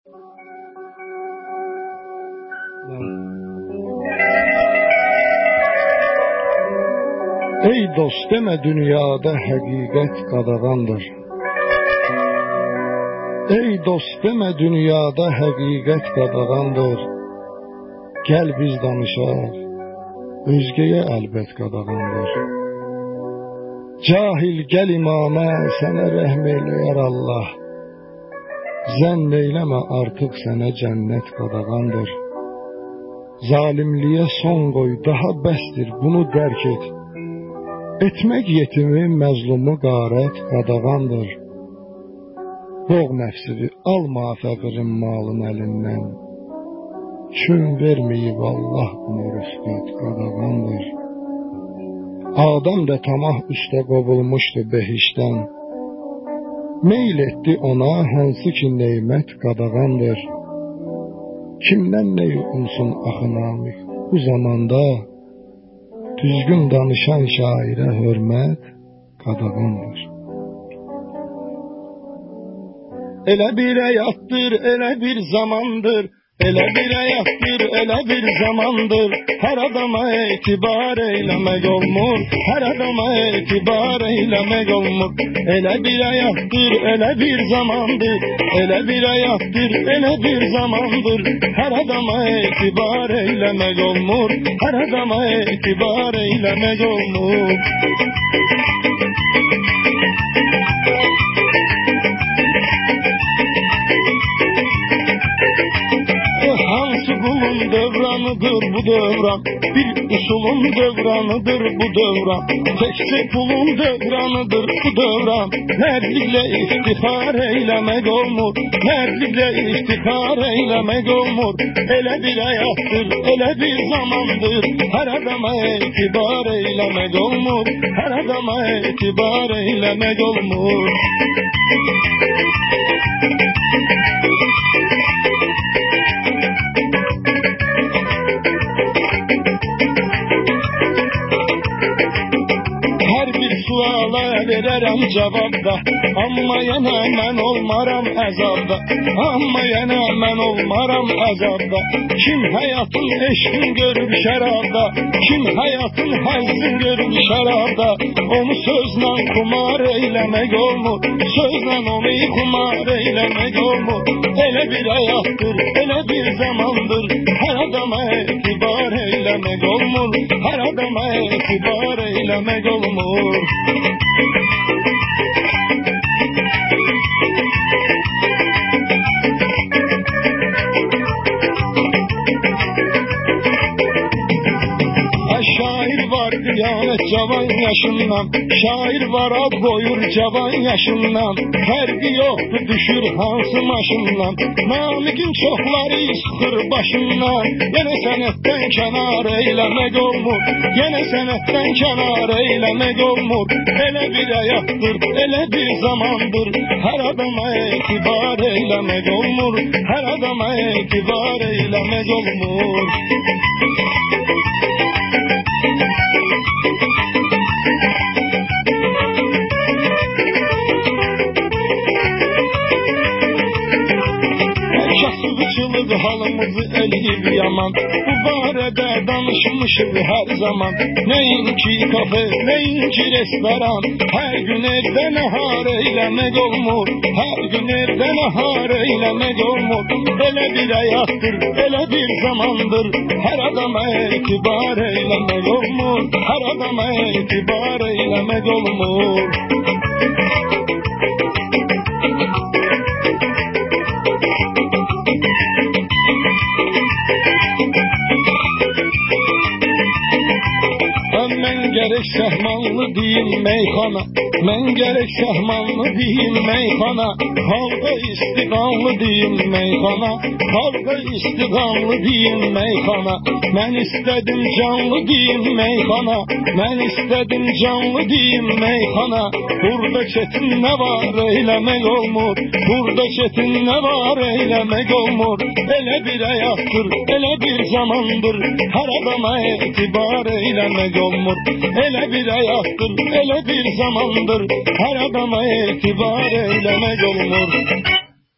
Ey dost, demə dünyada həqiqət qadağandır. Ey dost, demə dünyada həqiqət qadağandır. Gəl biz danışaq, özgəyə əlbət qadağandır. Cahil gəl imamə, sənə rəhm eləyər Allah. Zənn eyləmə, artıq sənə cənnət qadağandır. Zalimliyə son qoy, daha bəsdir, bunu dərk et. Etmək yetimi, məzlumu qarət qadağandır. Boğ nəfsini, alma fəqirin malın əlindən. Kün verməyib Allah bunu rüsqət qadağandır. Adam da tamah üstə qovulmuşdu behişdən. Meyl etdi ona, hansı ki neymət qadağandır. Kimdən nə umsun axı namik bu zamanda? Düzgün danışan şairə hörmət qadağandır. Elə bir həyatdır, elə bir zamandır. Elə bir həyatdır, elə bir zamandır. Hər adama etibar eyləmək olmur. Hər adama etibar eyləmək olmur. Elə bir həyatdır, elə bir zamandır. Elə bir həyatdır, elə bir zamandır. Hər adama etibar eyləmək olmur. Hər adama etibar eyləmək olmur. Hansı qulun dövranıdır bu dövran? Bir usulun dövranıdır bu dövran. Təkcə pulun dövranıdır bu dövran. Mərdliklə iftixar eyləmək olmur. Mərdliklə iftixar eyləmək olmur. Elə bir həyatdır, elə bir zamandır. Hər adama etibar eyləmək olmur. Hər adama etibar eyləmək olmur. Suala verərəm cavabda, amma yenə mən olmaram əzabda. Amma yenə mən olmaram əzabda. Kim həyatın eşqin görür şərabda, kim həyatın həzzin görür şərabda. Onu sözlə xumar eyləmək olmur, sözlə onu xumar eyləmək olmur. Elə bir həyatdır, elə bir zamandır. Hər adama etibar eyləmək olmur. Hər adama etibar eyləmək olmur. Şair var qiyamət cavan yaşından, şair var ad qoyur cavan yaşından. Fərqi yoxdur düşür hansı maşından, namiqin çoxları sıxır başından. Yenə sənətdən kənar eyləmək olmur, yenə sənətdən kənar eyləmək olmur. Elə bir həyatdır, elə bir zamandır. Hər adama etibar eyləmək olmur, hər adama etibar eyləmək olmur. Kasıbçılıq halımızı eləyib yaman, bu barədə danışmışıq hər zaman. Neyinki kafe, neyinki restoran, hər gün evdə nahar eyləmək olmur. Hər gün evdə nahar eyləmək olmur. Elə bir həyatdır, elə bir zamandır. Hər adama etibar eyləmək olmur. Hər adama etibar eyləmək olmur. Mən gərək səhmanlı deyim meyxana, mən gərək səhmanlı deyim meyxana. Halqa istiqanlı deyim meyxana, halqa istiqanlı deyim meyxana. Mən istədim canlı deyim meyxana, mən istədim canlı deyim meyxana. Burada çetin nə var eyləmək olmur, burada çetin nə var eyləmək olmur. Elə bir həyatdır, elə bir zamandır. Hər adama etibar eyləmək olmur. Elə bir həyatdır, elə bir zamandır. Hər adama etibar eyləmək olmur.